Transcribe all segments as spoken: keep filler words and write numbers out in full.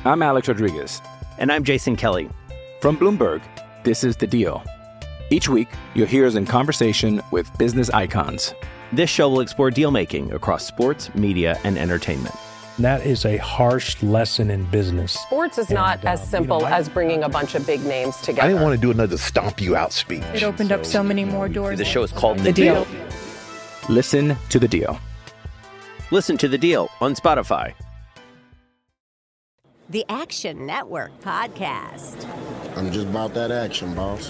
I'm Alex Rodriguez. And I'm Jason Kelly. From Bloomberg, this is The Deal. Each week, you'll hear us in conversation with business icons. This show will explore deal-making across sports, media, and entertainment. That is a harsh lesson in business. Sports is not and, uh, as simple you know, I, as bringing a bunch of big names together. I didn't want to do another stomp you out speech. It opened so, up so many more doors. The show is called The, the deal. deal. Listen to The Deal. Listen to The Deal on Spotify. The Action Network Podcast. I'm just about that action, boss.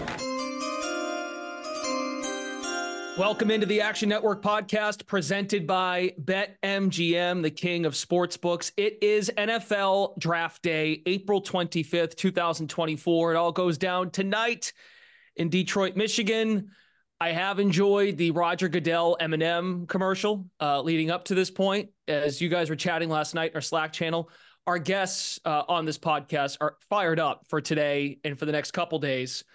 Welcome into the Action Network Podcast presented by BetMGM, the king of sportsbooks. It is N F L Draft Day, April twenty-fifth, twenty twenty-four. It all goes down tonight in Detroit, Michigan. I have enjoyed the Roger Goodell M and M commercial uh, leading up to this point. As you guys were chatting last night in our Slack channel, our guests uh, on this podcast are fired up for today and for the next couple days.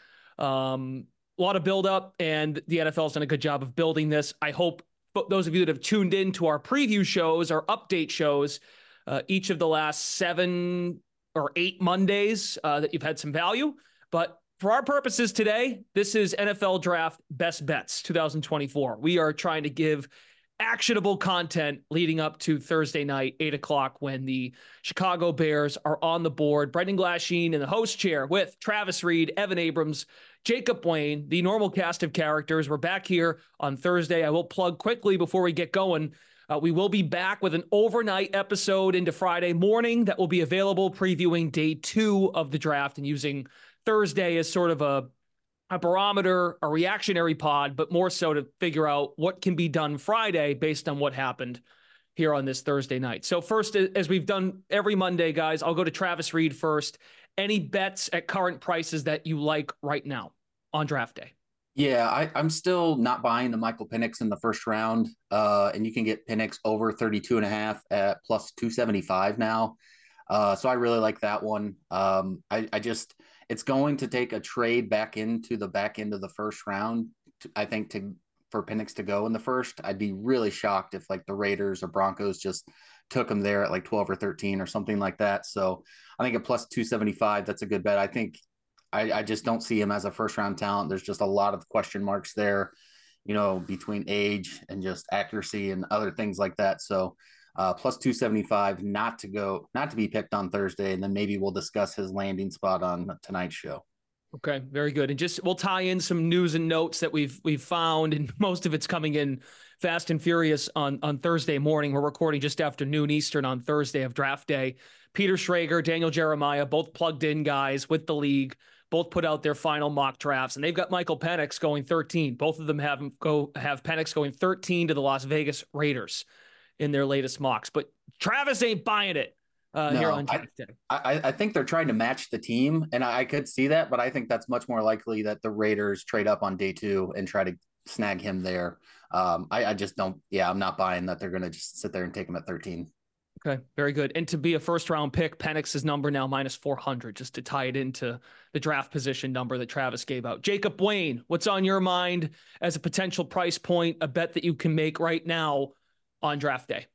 Um, A lot of buildup, and the N F L has done a good job of building this. I hope those of you that have tuned in to our preview shows, our update shows, uh, each of the last seven or eight Mondays, uh, that you've had some value. But for our purposes today, this is N F L Draft Best Bets twenty twenty-four. We are trying to give actionable content leading up to Thursday night, eight o'clock, when the Chicago Bears are on the board. Brendan Glasheen in the host chair with Travis Reed, Evan Abrams, Jacob Wayne, the normal cast of characters. We're back here on Thursday. I will plug quickly before we get going. Uh, we will be back with an overnight episode into Friday morning that will be available, previewing day two of the draft and using Thursday as sort of a, a barometer, a reactionary pod, but more so to figure out what can be done Friday based on what happened here on this Thursday night. So first, as we've done every Monday, guys, I'll go to Travis Reed first. Any bets at current prices that you like right now on draft day? Yeah, I, I'm still not buying the Michael Penix in the first round. Uh, and you can get Penix over thirty-two and a half at plus two seventy-five now. Uh, so I really like that one. Um, I, I just, it's going to take a trade back into the back end of the first round, to, I think, to for Penix to go in the first. I'd be really shocked if like the Raiders or Broncos just took him there at like twelve or thirteen or something like that. So I think at plus two seventy-five, that's a good bet. I think I, I just don't see him as a first round talent. There's just a lot of question marks there, you know, between age and just accuracy and other things like that. So uh, plus two seventy-five, not to go, not to be picked on Thursday. And then maybe we'll discuss his landing spot on tonight's show. Okay, very good. And just we'll tie in some news and notes that we've we've found, and most of it's coming in fast and furious on, on Thursday morning. We're recording just after noon Eastern on Thursday of draft day. Peter Schrager, Daniel Jeremiah, both plugged in guys with the league, both put out their final mock drafts, and they've got Michael Penix going thirteen. Both of them have him go have Penix going thirteen to the Las Vegas Raiders in their latest mocks. But Travis ain't buying it. Uh, no, here on I, I, I think they're trying to match the team, and I, I could see that, but I think that's much more likely that the Raiders trade up on day two and try to snag him there. Um, I, I just don't, yeah, I'm not buying that they're going to just sit there and take him at thirteen. Okay, very good. And to be a first-round pick, Penix's number now minus four hundred, just to tie it into the draft position number that Travis gave out. Jacob Wayne, what's on your mind as a potential price point, a bet that you can make right now on draft day?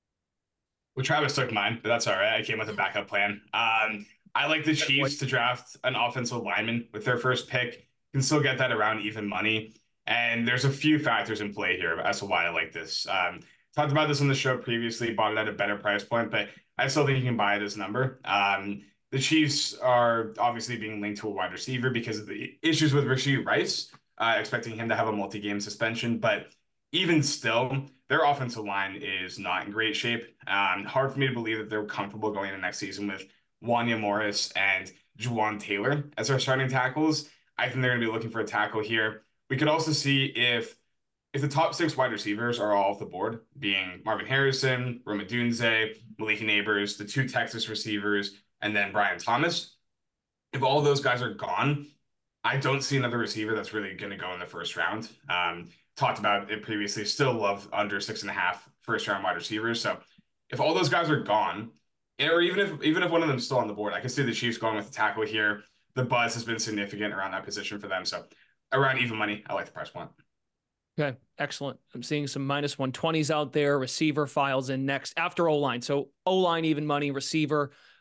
Well, Travis took mine, but that's all right. I came with a backup plan. Um, I like the Chiefs to draft an offensive lineman with their first pick. You can still get that around even money. And there's a few factors in play here as to why I like this. Um, talked about this on the show previously, bought it at a better price point, but I still think you can buy this number. Um, the Chiefs are obviously being linked to a wide receiver because of the issues with Rashee Rice, uh, expecting him to have a multi-game suspension. But even still, their offensive line is not in great shape. Um, hard for me to believe that they're comfortable going into next season with Wanya Morris and Juwan Taylor as our starting tackles. I think they're going to be looking for a tackle here. We could also see if if the top six wide receivers are all off the board, being Marvin Harrison, Rome Odunze, Maliki Neighbors, the two Texas receivers, and then Brian Thomas. If all those guys are gone, I don't see another receiver that's really going to go in the first round. Um, talked about it previously, still love under six and a half first round wide receivers. So if all those guys are gone, or even if even if one of them's still on the board, I can see the Chiefs going with the tackle here. The buzz has been significant around that position for them. So around even money, I like the price point. Okay, excellent. I'm seeing some minus one twenties out there. Receiver files in next after O-line. So O-line, even money, receiver.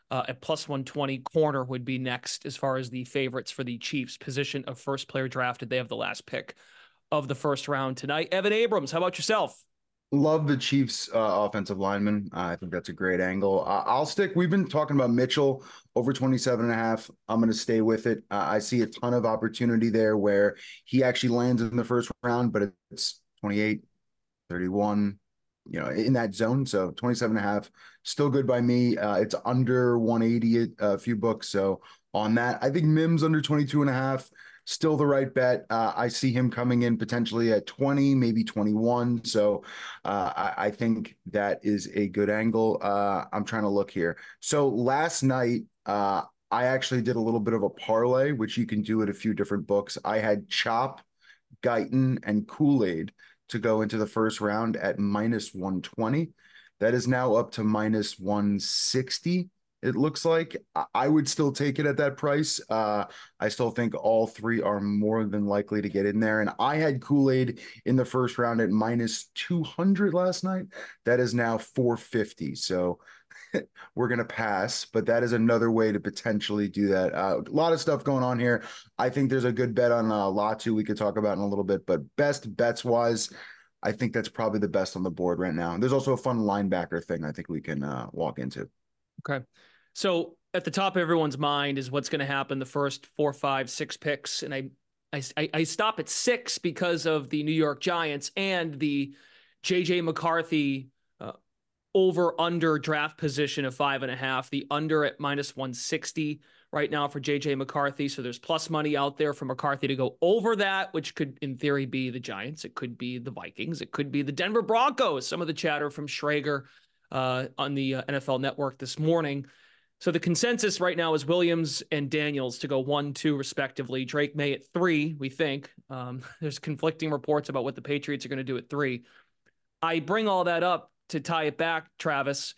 uh, at plus one twenty. Corner would be next as far as the favorites for the Chiefs position of first player drafted. They have the last pick of the first round tonight. Evan Abrams, how about yourself? Love the Chiefs uh, offensive lineman. Uh, I think that's a great angle. Uh, I'll stick. We've been talking about Mitchell over twenty-seven and a half. I'm going to stay with it. Uh, I see a ton of opportunity there where he actually lands in the first round, but it's twenty-eight, thirty-one, you know, in that zone. So twenty-seven and a half, still good by me. Uh, it's under one eighty a few books. So on that, I think Mims under twenty-two and a half. Still the right bet. Uh, I see him coming in potentially at twenty, maybe twenty-one. So uh, I, I think that is a good angle. Uh, I'm trying to look here. So last night, uh, I actually did a little bit of a parlay, which you can do at a few different books. I had Chop, Guyton, and Kool-Aid to go into the first round at minus one twenty. That is now up to minus one sixty. It looks like. I would still take it at that price. Uh, I still think all three are more than likely to get in there. And I had Kool-Aid in the first round at minus two hundred last night. That is now four fifty. So we're going to pass, but that is another way to potentially do that. Uh, a lot of stuff going on here. I think there's a good bet on uh, Latu we could talk about in a little bit, but best bets wise, I think that's probably the best on the board right now. There's also a fun linebacker thing I think we can uh, walk into. Okay. So at the top of everyone's mind is what's going to happen the first four, five, six picks. And I, I, I stop at six because of the New York Giants and the J J McCarthy uh, over under draft position of five and a half, the under at minus one sixty right now for J J McCarthy. So there's plus money out there for McCarthy to go over that, which could in theory be the Giants. It could be the Vikings. It could be the Denver Broncos. Some of the chatter from Schrager uh, on the uh, N F L Network this morning. So the consensus right now is Williams and Daniels to go one, two, respectively. Drake May at three, we think. Um, there's conflicting reports about what the Patriots are going to do at three. I bring all that up to tie it back, Travis.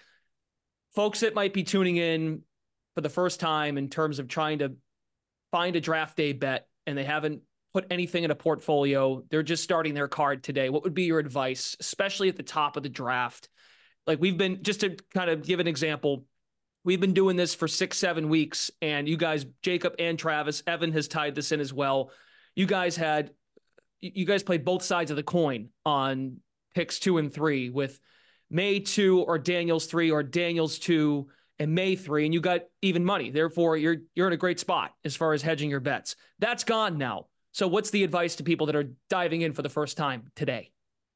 Folks that might be tuning in for the first time in terms of trying to find a draft day bet and they haven't put anything in a portfolio, they're just starting their card today. What would be your advice, especially at the top of the draft? Like we've been, just to kind of give an example, we've been doing this for six, seven weeks, and you guys, Jacob and Travis, Evan has tied this in as well. You guys had, you guys played both sides of the coin on picks two and three with May two or Daniels three or Daniels two and May three, and you got even money. Therefore, you're you're in a great spot as far as hedging your bets. That's gone now. So what's the advice to people that are diving in for the first time today?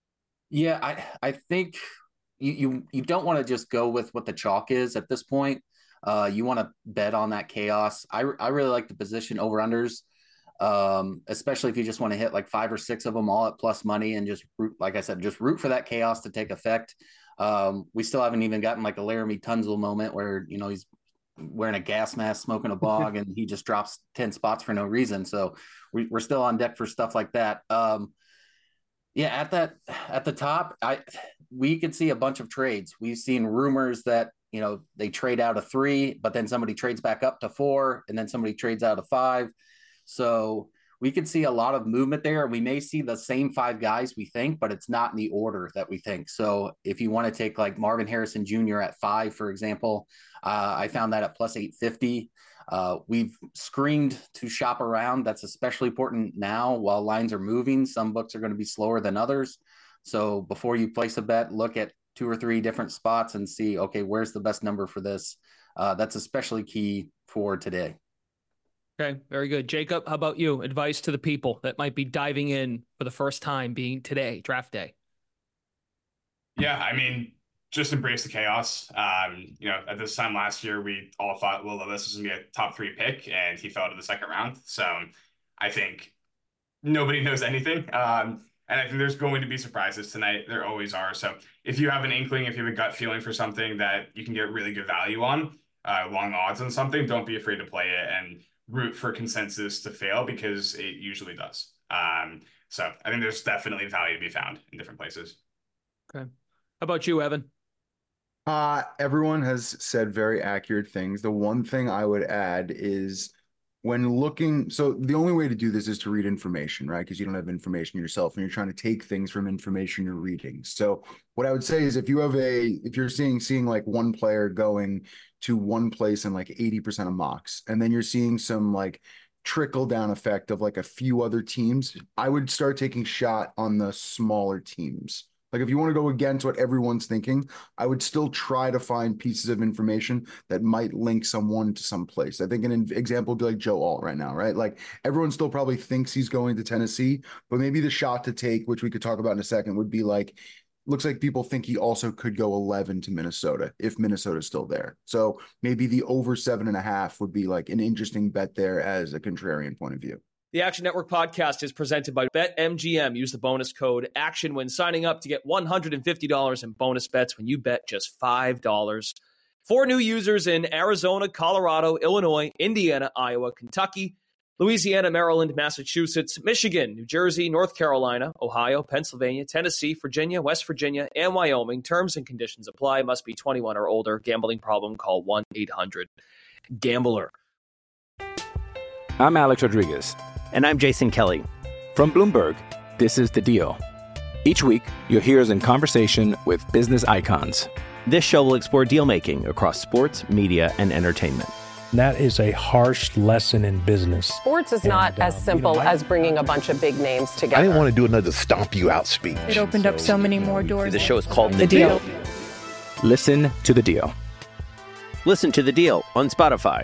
Yeah, I I think you you, you don't want to just go with what the chalk is at this point. Uh, you want to bet on that chaos. I, I really like the position over-unders, um, especially if you just want to hit like five or six of them all at plus money and just root, like I said, just root for that chaos to take effect. Um, we still haven't even gotten like a Laramie Tunzel moment where, you know, he's wearing a gas mask, smoking a bog, and he just drops ten spots for no reason. So we, we're still on deck for stuff like that. Um, yeah, at that, at the top, I, we could see a bunch of trades. We've seen rumors that, you know, they trade out of three, but then somebody trades back up to four, and then somebody trades out of five. So we could see a lot of movement there. We may see the same five guys we think, but it's not in the order that we think. So if you want to take like Marvin Harrison Junior at five, for example, uh, I found that at plus eight fifty. Uh, we've screened to shop around. That's especially important now while lines are moving. Some books are going to be slower than others. So before you place a bet, look at two or three different spots and see, okay, where's the best number for this? Uh, that's especially key for today. Okay, very good. Jacob, how about you? Advice to the people that might be diving in for the first time, being today, draft day. Yeah, I mean, just embrace the chaos. Um, you know, at this time last year, we all thought Will Levis was going to be a top three pick, and he fell to the second round. So I think nobody knows anything. Um, and I think there's going to be surprises tonight. There always are. So if you have an inkling, if you have a gut feeling for something that you can get really good value on, uh, long odds on something, don't be afraid to play it and root for consensus to fail, because it usually does. Um, so I think there's definitely value to be found in different places. Okay. How about you, Evan? Uh, everyone has said very accurate things. The one thing I would add is when looking, so the only way to do this is to read information, right? Because you don't have information yourself and you're trying to take things from information you're reading. So what I would say is if you have a, if you're seeing, seeing like one player going to one place in like eighty percent of mocks, and then you're seeing some like trickle down effect of like a few other teams, I would start taking shot on the smaller teams. Like if you want to go against what everyone's thinking, I would still try to find pieces of information that might link someone to some place. I think an example would be like Joe Alt right now, right? Like everyone still probably thinks he's going to Tennessee, but maybe the shot to take, which we could talk about in a second, would be like, looks like people think he also could go eleven to Minnesota if Minnesota's still there. So maybe the over seven and a half would be like an interesting bet there as a contrarian point of view. The Action Network podcast is presented by BetMGM. Use the bonus code ACTION when signing up to get one hundred fifty dollars in bonus bets when you bet just five dollars. For new users in Arizona, Colorado, Illinois, Indiana, Iowa, Kentucky, Louisiana, Maryland, Massachusetts, Michigan, New Jersey, North Carolina, Ohio, Pennsylvania, Tennessee, Virginia, West Virginia, and Wyoming. Terms and conditions apply. Must be twenty-one or older. Gambling problem? Call one eight hundred gambler. I'm Alex Rodriguez. And I'm Jason Kelly. From Bloomberg, this is The Deal. Each week, you'll hear us in conversation with business icons. This show will explore deal-making across sports, media, and entertainment. That is a harsh lesson in business. Sports is and, not uh, as simple you know, I, as bringing a bunch of big names together. I didn't want to do another stomp you out speech. It opened up so many more doors. The show is called The, The deal. Deal. Listen to The Deal. Listen to The Deal on Spotify.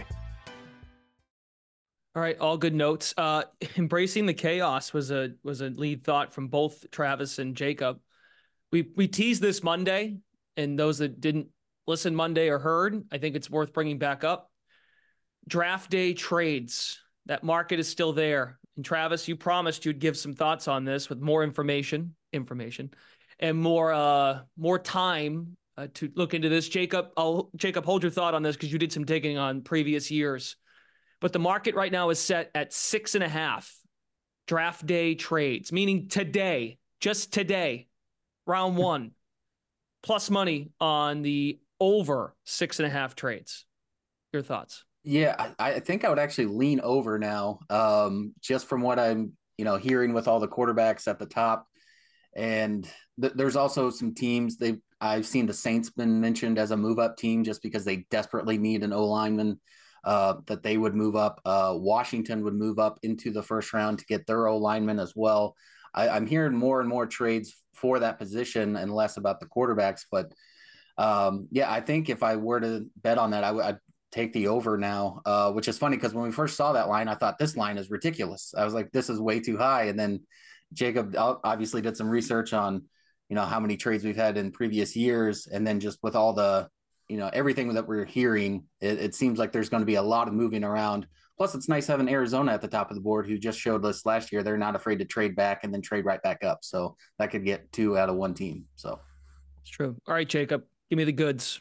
All right, all good notes. Uh, embracing the chaos was a was a lead thought from both Travis and Jacob. We we teased this Monday, and those that didn't listen Monday or heard, I think it's worth bringing back up. Draft day trades. That market is still there. And Travis, you promised you'd give some thoughts on this with more information, information, and more uh more time uh, to look into this. Jacob, I'll Jacob hold your thought on this because you did some digging on previous years. But the market right now is set at six and a half draft day trades, meaning today, just today, round one, plus money on the over six and a half trades. Your thoughts? Yeah, I, I think I would actually lean over now, um, just from what I'm, you know, hearing with all the quarterbacks at the top. And th- there's also some teams they I've seen the Saints been mentioned as a move up team just because they desperately need an O lineman. Uh, that they would move up. Uh, Washington would move up into the first round to get their O lineman as well. I, I'm hearing more and more trades for that position and less about the quarterbacks. But um, yeah, I think if I were to bet on that, I would I'd take the over now, uh, which is funny because when we first saw that line, I thought this line is ridiculous. I was like, this is way too high. And then Jacob obviously did some research on, you know, how many trades we've had in previous years. And then just with all the, you know, everything that we're hearing, it, it seems like there's going to be a lot of moving around. Plus, it's nice having Arizona at the top of the board, who just showed us last year they're not afraid to trade back and then trade right back up. So that could get two out of one team. So it's true. All right, Jacob, give me the goods.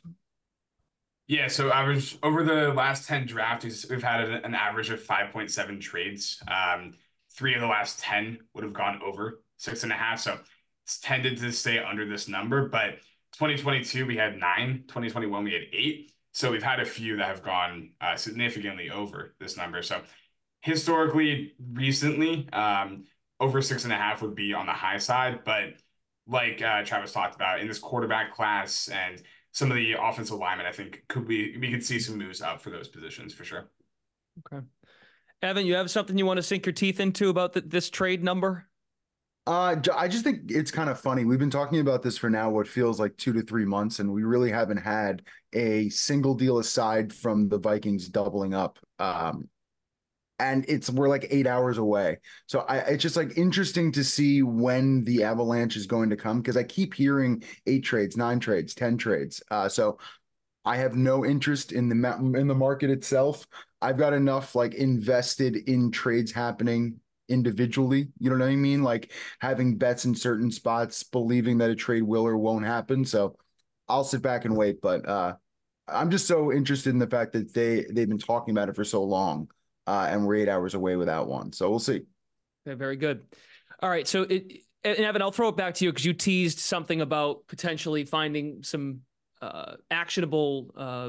Yeah, so average over the last ten drafts, we've had an average of five point seven trades. Um, three of the last ten would have gone over six and a half. So it's tended to stay under this number, but twenty twenty-two, we had nine. twenty twenty-one, we had eight. So we've had a few that have gone uh, significantly over this number. So historically, recently, um, over six and a half would be on the high side. But like uh, Travis talked about, in this quarterback class and some of the offensive linemen, I think could we we could see some moves up for those positions for sure. Okay, Evan, you have something you want to sink your teeth into about the, this trade number? Uh, I just think it's kind of funny. We've been talking about this for now what feels like two to three months, and we really haven't had a single deal aside from the Vikings doubling up. Um, and it's we're like eight hours away. So I, it's just like interesting to see when the avalanche is going to come because I keep hearing eight trades, nine trades, ten trades. Uh, so I have no interest in the in the market itself. I've got enough like invested in trades happening individually, you know what I mean? Like having bets in certain spots, believing that a trade will or won't happen. So I'll sit back and wait. But uh, I'm just so interested in the fact that they, they've been talking about it for so long uh, and we're eight hours away without one. So we'll see. Okay, very good. All right. So, it, and Evan, I'll throw it back to you because you teased something about potentially finding some uh, actionable uh,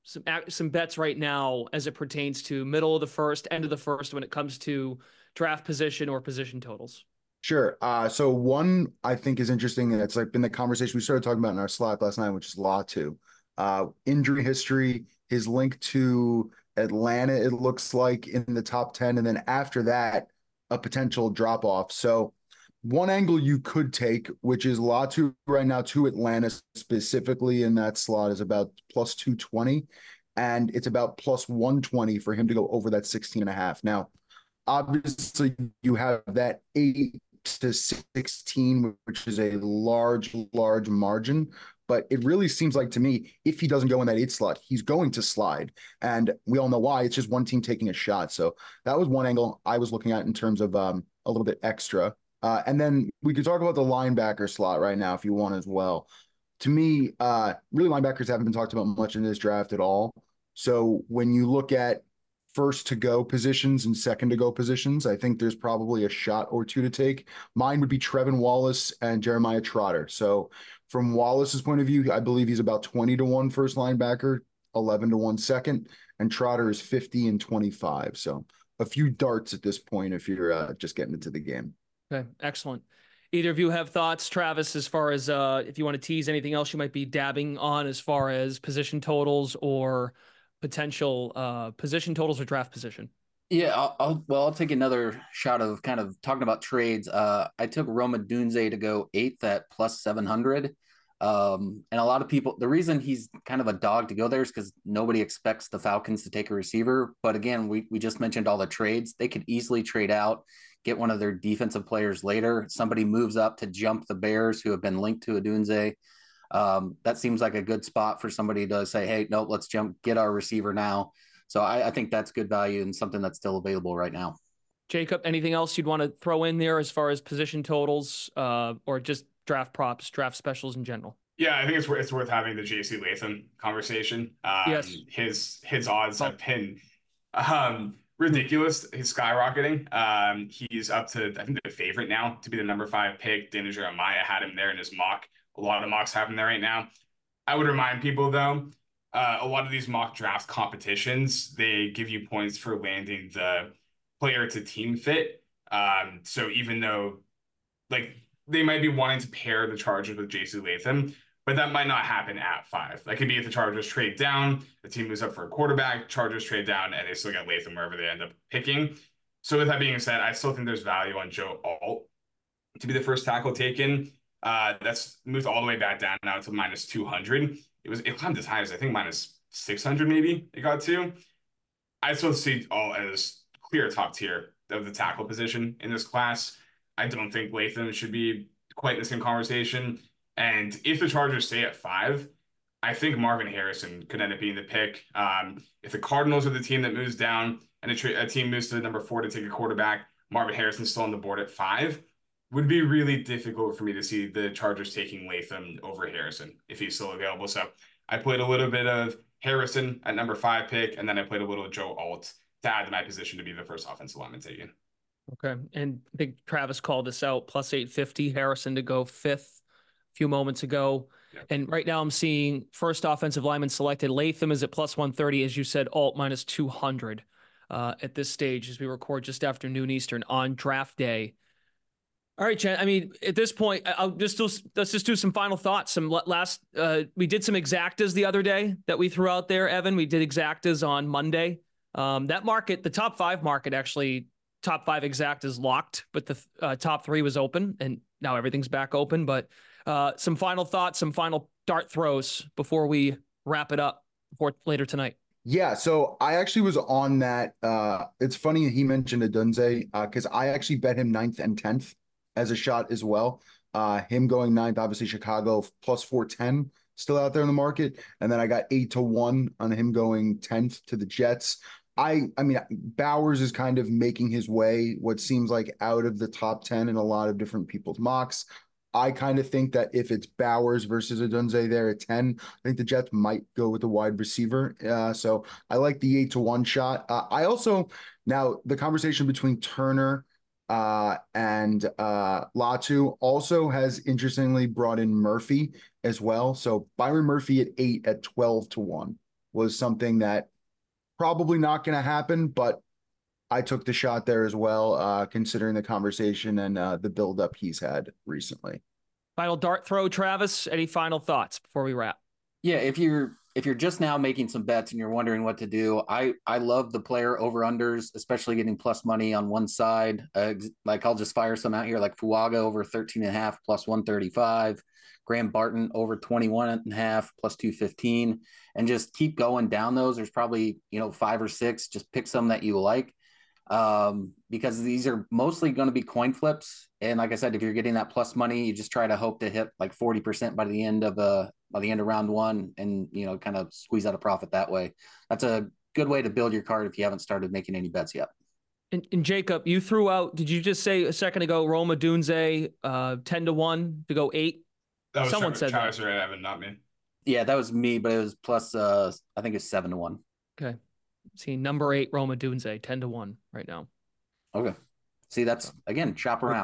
some some bets right now as it pertains to middle of the first, end of the first when it comes to draft position or position totals? Sure. Uh, so one I think is interesting, and it's like been the conversation we started talking about in our Slack last night, which is Latu. Uh, injury history, his link to Atlanta, it looks like in the top ten, and then after that, a potential drop off. So one angle you could take, which is Latu right now to Atlanta specifically in that slot, is about plus two twenty, and it's about plus one twenty for him to go over that sixteen and a half. Now, obviously, you have that eight to sixteen, which is a large, large margin. But it really seems like to me, if he doesn't go in that eight slot, he's going to slide. And we all know why. It's just one team taking a shot. So that was one angle I was looking at in terms of um, a little bit extra. Uh, and then we could talk about the linebacker slot right now if you want as well. To me, uh, really linebackers haven't been talked about much in this draft at all. So when you look at first to go positions and second to go positions, I think there's probably a shot or two to take. Mine would be Trevin Wallace and Jeremiah Trotter. So from Wallace's point of view, I believe he's about twenty to one first linebacker, eleven to one second, and Trotter is fifty and twenty-five. So a few darts at this point if you're uh, just getting into the game. Okay, excellent. Either of you have thoughts, Travis, as far as uh, if you want to tease anything else you might be dabbing on as far as position totals or potential uh, position totals or draft position? Yeah, I'll, I'll well, I'll take another shot of kind of talking about trades. Uh, I took Rome Odunze to go eighth at plus seven hundred. Um, and a lot of people, the reason he's kind of a dog to go there is because nobody expects the Falcons to take a receiver. But again, we, we just mentioned all the trades. They could easily trade out, get one of their defensive players later. Somebody moves up to jump the Bears who have been linked to Odunze. Um, that seems like a good spot for somebody to say, hey, nope, let's jump, get our receiver now. So I, I think that's good value and something that's still available right now. Jacob, anything else you'd want to throw in there as far as position totals uh, or just draft props, draft specials in general? Yeah, I think it's worth, it's worth having the J C Latham conversation. Um, yes. His his odds oh. have been um, ridiculous. He's skyrocketing. Um, he's up to, I think, the favorite now to be the number five pick. Dana Jeremiah had him there in his mock. A lot of mocks have him there right now. I would remind people, though, uh, a lot of these mock draft competitions, they give you points for landing the player to team fit. Um, so even though, like, they might be wanting to pair the Chargers with J C Latham, but that might not happen at five. That could be if the Chargers trade down, the team moves up for a quarterback, Chargers trade down, and they still get Latham wherever they end up picking. So with that being said, I still think there's value on Joe Alt to be the first tackle taken. Uh, that's moved all the way back down now to minus two hundred. It was it climbed as high as I think minus six hundred maybe it got to. I still see Alt as clear top tier of the tackle position in this class. I don't think Latham should be quite in the same conversation. And if the Chargers stay at five, I think Marvin Harrison could end up being the pick. Um, if the Cardinals are the team that moves down and a, tra- a team moves to number four to take a quarterback, Marvin Harrison's still on the board at five. Would be really difficult for me to see the Chargers taking Latham over Harrison if he's still available. So I played a little bit of Harrison at number five pick, and then I played a little Joe Alt to add to my position to be the first offensive lineman taken. Okay. And I think Travis called this out, plus eight fifty, Harrison to go fifth a few moments ago. Yep. And right now I'm seeing first offensive lineman selected. Latham is at plus one thirty, as you said, Alt minus two hundred uh, at this stage as we record just after noon Eastern on draft day. All right, Jen. I mean, at this point, I'll just do, let's just do some final thoughts. Some last, uh, we did some exactas the other day that we threw out there, Evan. We did exactas on Monday. Um, that market, the top five market, actually, top five exactas locked, but the uh, top three was open, and now everything's back open. But uh, some final thoughts, some final dart throws before we wrap it up before later tonight. Yeah, so I actually was on that. Uh, it's funny he mentioned Odunze because uh, I actually bet him ninth and tenth. As a shot as well. Uh, him going ninth, obviously Chicago plus four ten still out there in the market. And then I got eight to one on him going tenth to the Jets. I, I mean, Bowers is kind of making his way, what seems like out of the top ten in a lot of different people's mocks. I kind of think that if it's Bowers versus Odunze there at ten, I think the Jets might go with the wide receiver. Uh, so I like the eight to one shot. Uh, I also, now the conversation between Turner Uh, and uh, Latu also has interestingly brought in Murphy as well. So Byron Murphy at eight at twelve to one. was something that probably not going to happen, but I took the shot there as well, uh, considering the conversation and uh, the buildup he's had recently. Final dart throw, Travis. Any final thoughts before we wrap? Yeah, if you're if you're just now making some bets and you're wondering what to do, I I love the player over unders, especially getting plus money on one side. Uh, like I'll just fire some out here, like Fuaga over thirteen and a half plus one thirty-five, Graham Barton over twenty-one and a half plus two fifteen, and just keep going down those. There's probably, you know, five or six. Just pick some that you like, um, because these are mostly going to be coin flips. And like I said, if you're getting that plus money, you just try to hope to hit like forty percent by the end of a by the end of round one, and you know, kind of squeeze out a profit that way. That's a good way to build your card if you haven't started making any bets yet. And, and Jacob, you threw out, did you just say a second ago, Roma Dunze, uh, ten to one to go eight? That was Someone Travis, said Travis that. or Evan, not me. Yeah, that was me, but it was plus, uh, I think it's seven to one. Okay. See, number eight, Roma Dunze, ten to one right now. Okay. See, that's, again, shop around.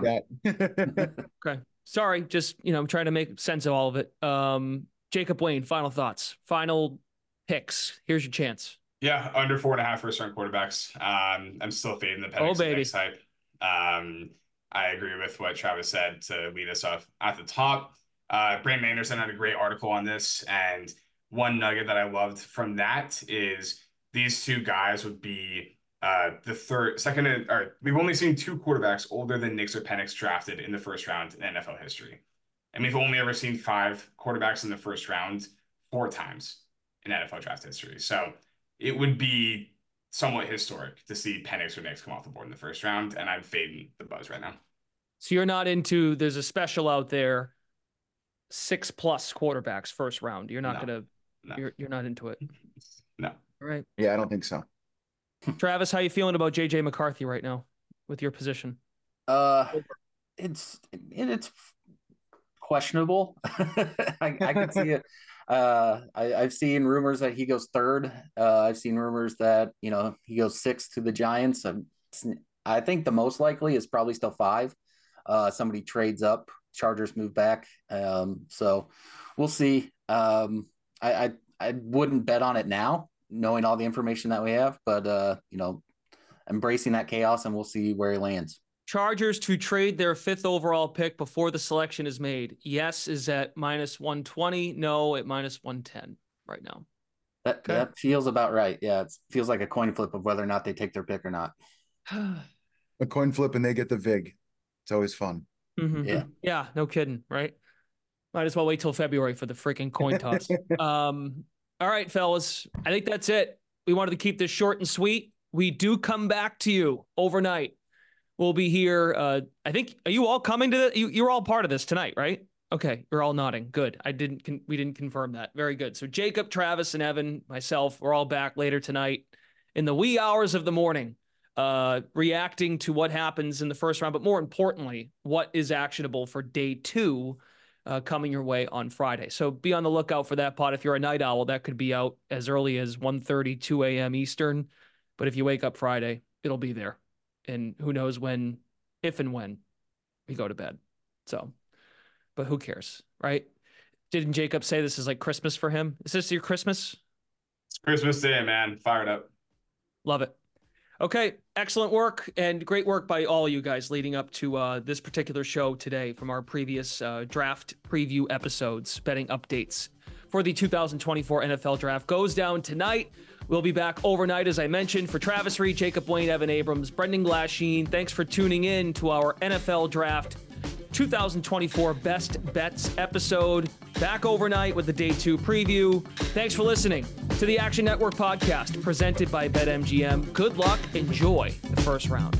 Okay. Sorry, just, you know, I'm trying to make sense of all of it. Um, Jacob Wayne, final thoughts, final picks. Here's your chance. Yeah, under four and a half first round quarterbacks. Um, I'm still fading the Penix Oh, baby. type. Um, I agree with what Travis said to lead us off at the top. Uh, Brandon Anderson had a great article on this, and one nugget that I loved from that is these two guys would be uh, the third, second, or we've only seen two quarterbacks older than Nix or Penix drafted in the first round in N F L history. And we've only ever seen five quarterbacks in the first round four times in N F L draft history. So it would be somewhat historic to see Penix or Nix come off the board in the first round, and I'm fading the buzz right now. So you're not into, there's a special out there, six plus quarterbacks first round. You're not No. going to, No. you're, you're not into it. No. All right. Yeah, I don't think so. Travis, how you feeling about J J McCarthy right now with your position? Uh, it's, it, it's questionable. I, I can see it. Uh, I, I've seen rumors that he goes third. Uh, I've seen rumors that, you know, he goes sixth to the Giants. I, I think the most likely is probably still five. Uh, somebody trades up, Chargers move back. Um, so we'll see. Um, I, I, I wouldn't bet on it now, knowing all the information that we have, but, uh, you know, embracing that chaos, and we'll see where he lands. Chargers to trade their fifth overall pick before the selection is made. Yes is at minus one twenty. No at minus one ten right now. That okay. that feels about right. Yeah, it feels like a coin flip of whether or not they take their pick or not. A coin flip and they get the vig. It's always fun. Mm-hmm. Yeah. Yeah, no kidding, right? Might as well wait till February for the freaking coin toss. um, all right, fellas. I think that's it. We wanted to keep this short and sweet. We do come back to you overnight. We'll be here. Uh, I think, are you all coming to the, you, you're all part of this tonight, right? Okay. You're all nodding. Good. I didn't, con- we didn't confirm that. Very good. So Jacob, Travis, and Evan, myself, we're all back later tonight in the wee hours of the morning, uh, reacting to what happens in the first round, but more importantly, what is actionable for day two, uh, coming your way on Friday. So be on the lookout for that pod. If you're a night owl, that could be out as early as one thirty, two a.m. Eastern. But if you wake up Friday, it'll be there. And who knows when, if and when we go to bed. So, but who cares, right? Didn't Jacob say this is like Christmas for him? Is this your Christmas? It's Christmas Day, man. Fired up. Love it. Okay. Excellent work and great work by all you guys leading up to uh, this particular show today from our previous uh, draft preview episodes, betting updates for the two thousand twenty-four N F L draft goes down tonight. We'll be back overnight, as I mentioned, for Travis Reed, Jacob Wayne, Evan Abrams, Brendan Glasheen. Thanks for tuning in to our N F L Draft two thousand twenty-four Best Bets episode. Back overnight with the Day two preview. Thanks for listening to the Action Network podcast presented by BetMGM. Good luck. Enjoy the first round.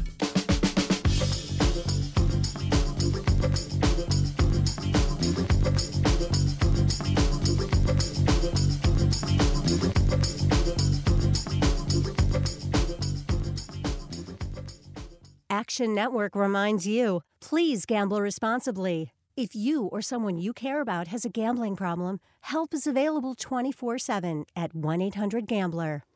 Action Network reminds you, please gamble responsibly. If you or someone you care about has a gambling problem, help is available twenty-four seven at one eight hundred gambler.